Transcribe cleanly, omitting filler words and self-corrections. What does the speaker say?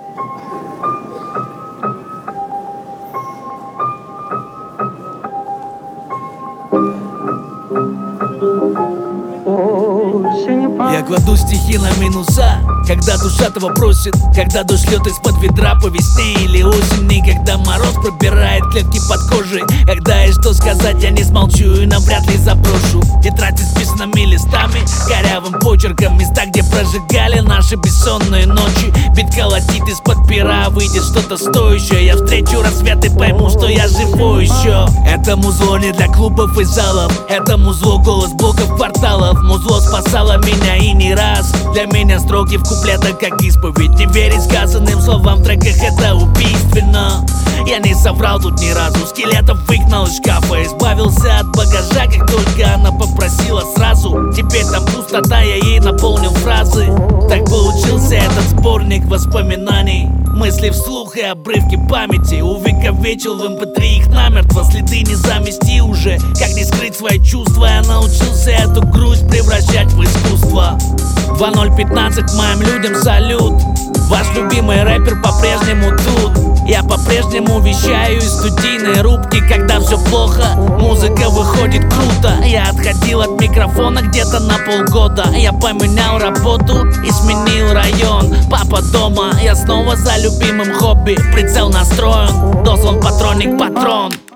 Я кладу стихи на минуса, когда душа того просит, когда дождь льет из-под ведра по весне или осени, когда мороз пробирает клетки под кожей. Когда есть что сказать, я не смолчу и навряд ли заброшу. Тетрадь исписанными листами, корявым почерком, места, где прожигали наши бессонные ночи. Бит колотит из-под пера, выйдет что-то стоящее. Я встречу рассвет и пойму, что я живой еще. Это музло не для клубов и залов, это музло голос блоков кварталов. Музло спасало меня и не раз. Для меня строки в куплетах как исповедь. Не верить сказанным словам в треках, это убийственно. Я не соврал тут ни разу, скелетов выгнал из шкафа, избавился от багажа, как только она попросила сразу. Теперь там пустота, я ей наполнил фразы. Так получился этот сборник воспоминаний. Мысли вслух и обрывки памяти увековечил в MP3 их намертво. Следы не замести уже, как не скрыть свои чувства. Я научился эту грусть превращать в искусство. 2015 моим людям салют. Ваш любимый рэпер по-прежнему тут. Я по-прежнему вещаю из студийной рубки, когда все плохо, музыка выходит круто. Я отходил от микрофона где-то на полгода. Я поменял работу и сменил район. Папа дома, я снова за любимым хобби. Прицел настроен, дослан патроник патрон.